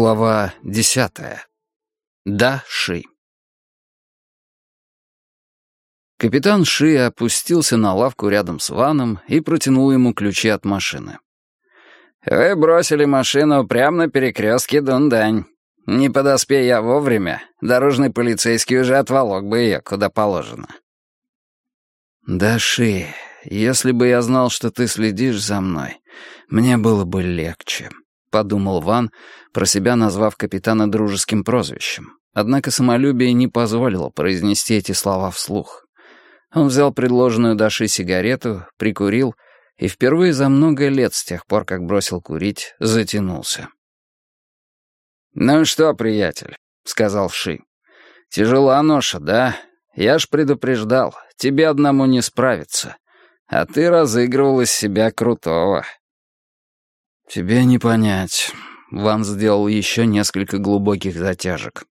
Глава 10. Да, Ши. Капитан Ши опустился на лавку рядом с Ваном и протянул ему ключи от машины. «Вы бросили машину прямо на перекрестке Дундань. Не подоспей я вовремя, дорожный полицейский уже отволок бы ее куда положено». «Да, Ши, если бы я знал, что ты следишь за мной, мне было бы легче», — подумал Ван, про себя назвав капитана дружеским прозвищем. Однако самолюбие не позволило произнести эти слова вслух. Он взял предложенную Даши сигарету, прикурил и впервые за много лет с тех пор, как бросил курить, затянулся. «Ну что, приятель», — сказал Ши, — «тяжела ноша, да? Я ж предупреждал, тебе одному не справиться. А ты разыгрывал из себя крутого». «Тебе не понять». Ван сделал еще несколько глубоких затяжек.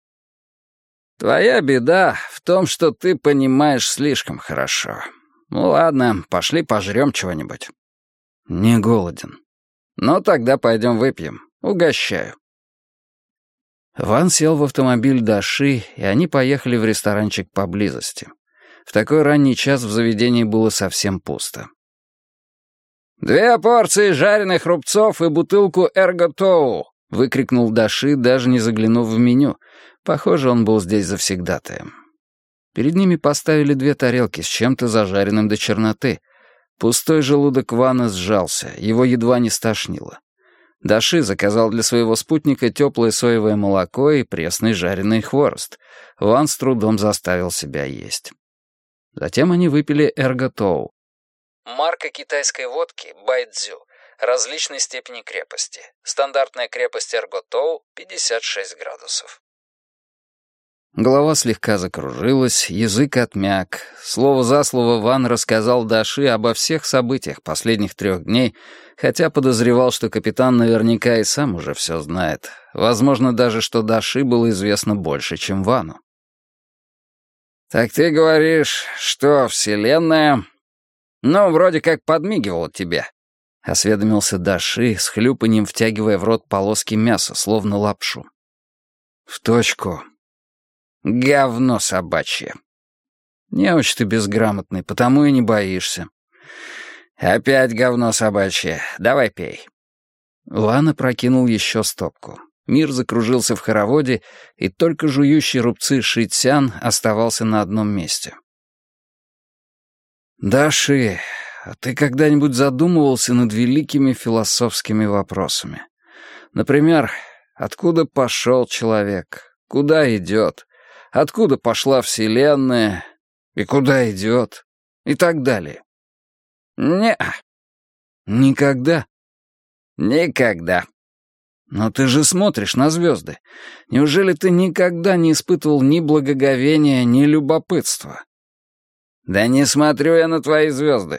«Твоя беда в том, что ты понимаешь слишком хорошо. Ну ладно, пошли пожрем чего-нибудь». «Не голоден». «Ну тогда пойдем выпьем. Угощаю». Ван сел в автомобиль Даши, и они поехали в ресторанчик поблизости. В такой ранний час в заведении было совсем пусто. «2 порции жареных рубцов и бутылку эрготоу!» — выкрикнул Даши, даже не заглянув в меню. Похоже, он был здесь завсегдатаем. Перед ними поставили 2 тарелки с чем-то зажаренным до черноты. Пустой желудок Вана сжался, его едва не стошнило. Даши заказал для своего спутника теплое соевое молоко и пресный жареный хворост. Ван с трудом заставил себя есть. Затем они выпили эрготоу. Марка китайской водки байцзю, различной степени крепости. Стандартная крепость эрготоу 56 градусов. Голова слегка закружилась, язык отмяк. Слово за слово Ван рассказал Даши обо всех событиях последних 3 дней, хотя подозревал, что капитан наверняка и сам уже все знает. Возможно даже, что Даши было известно больше, чем Вану. «Так ты говоришь, что Вселенная, ну, вроде как подмигивала тебе», — осведомился Даши, с хлюпаньем втягивая в рот полоски мяса, словно лапшу. «В точку». «Говно собачье». «Неуч ты безграмотный, потому и не боишься». «Опять говно собачье. Давай пей». Ван опрокинул еще стопку. Мир закружился в хороводе, и только жующий рубцы Ши Цян оставался на одном месте. «Даши, а ты когда-нибудь задумывался над великими философскими вопросами? Например, откуда пошел человек, куда идет, откуда пошла Вселенная и куда идет, и так далее?» «Не-а». «Никогда?» «Никогда». «Но ты же смотришь на звезды. Неужели ты никогда не испытывал ни благоговения, ни любопытства?» «Да не смотрю я на твои звезды».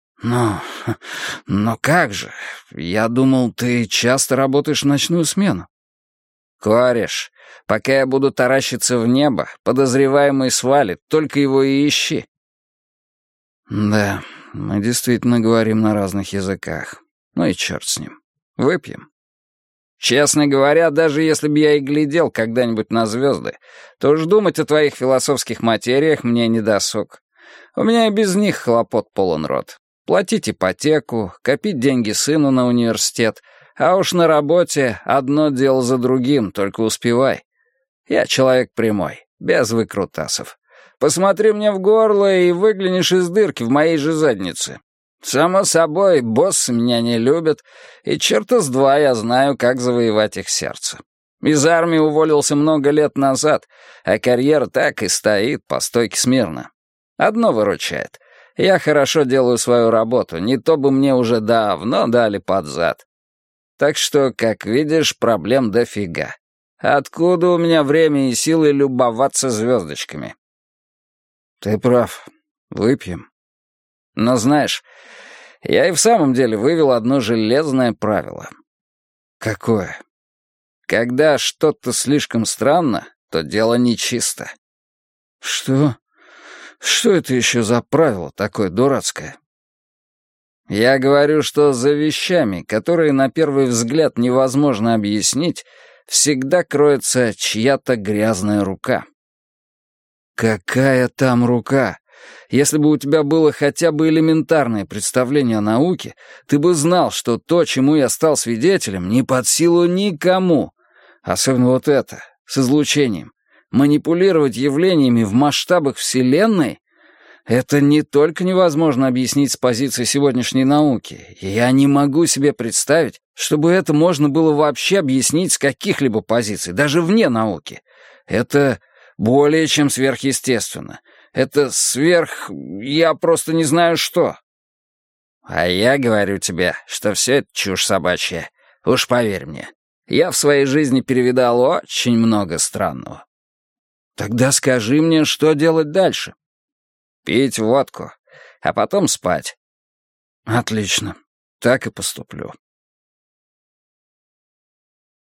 Но как же? Я думал, ты часто работаешь в ночную смену». «Кореш, пока я буду таращиться в небо, подозреваемый свалит, только его и ищи». «Да, мы действительно говорим на разных языках. Ну и черт с ним. Выпьем». «Честно говоря, даже если бы я и глядел когда-нибудь на звезды, то уж думать о твоих философских материях мне не досуг. У меня и без них хлопот полон рот. Платить ипотеку, копить деньги сыну на университет, а уж на работе одно дело за другим, только успевай. Я человек прямой, без выкрутасов. Посмотри мне в горло и выглянешь из дырки в моей же заднице. Само собой, боссы меня не любят, и черта с два я знаю, как завоевать их сердце. Из армии уволился много лет назад, а карьера так и стоит по стойке смирно. Одно выручает. Я хорошо делаю свою работу, не то бы мне уже давно дали под зад. Так что, как видишь, проблем дофига. Откуда у меня время и силы любоваться звездочками?» «Ты прав. Выпьем». «Но знаешь, я и в самом деле вывел одно железное правило». «Какое?» «Когда что-то слишком странно, то дело нечисто». «Что? Что это еще за правило такое дурацкое?» «Я говорю, что за вещами, которые на первый взгляд невозможно объяснить, всегда кроется чья-то грязная рука. Какая там рука? Если бы у тебя было хотя бы элементарное представление о науке, ты бы знал, что то, чему я стал свидетелем, не под силу никому. Особенно вот это, с излучением. Манипулировать явлениями в масштабах Вселенной — это не только невозможно объяснить с позиции сегодняшней науки. Я не могу себе представить, чтобы это можно было вообще объяснить с каких-либо позиций, даже вне науки. Это более чем сверхъестественно. Это я просто не знаю что. А я говорю тебе, что все это чушь собачья. Уж поверь мне, я в своей жизни перевидал очень много странного. Тогда скажи мне, что делать дальше? Пить водку, а потом спать. Отлично, так и поступлю.